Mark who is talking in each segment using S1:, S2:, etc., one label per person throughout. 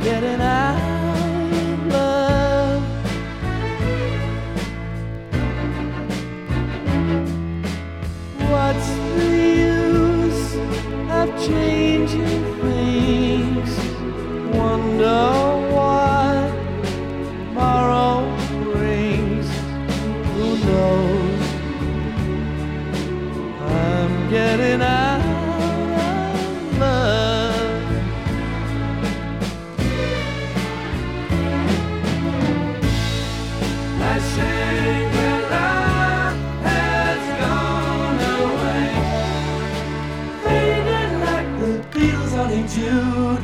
S1: getting out of love. What's the use of changing things? Wonder what tomorrow brings. Who knows? I'm getting out of love. My Shangri-La has gone away, faded like the Beatles on a Jude.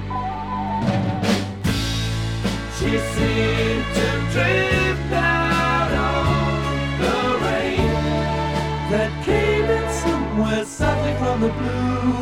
S1: She seemed to drift out on the rain that came in somewhere softly from the blue.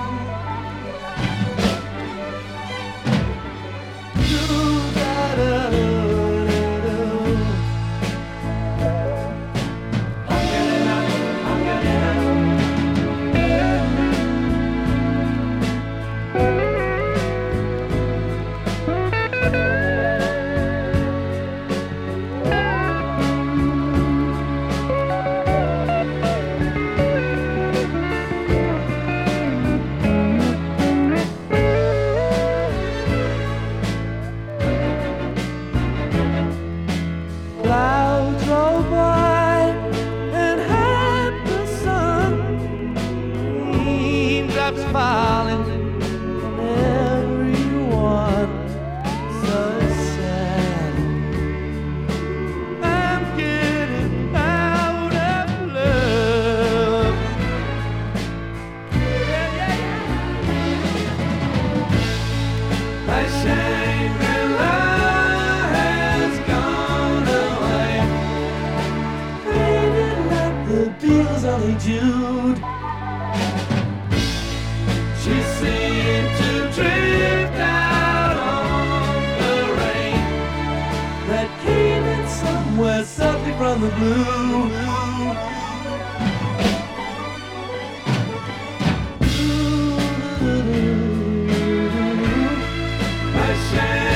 S1: Clouds roll by and hide the sun. Raindrops falling on everyone. So sad. I'm getting out of love. My Shangri-La has gone away, faded like the Beatles on a Jude. She seemed to drift out on the rain that came in somewhere softly from the blue. My Shangri-La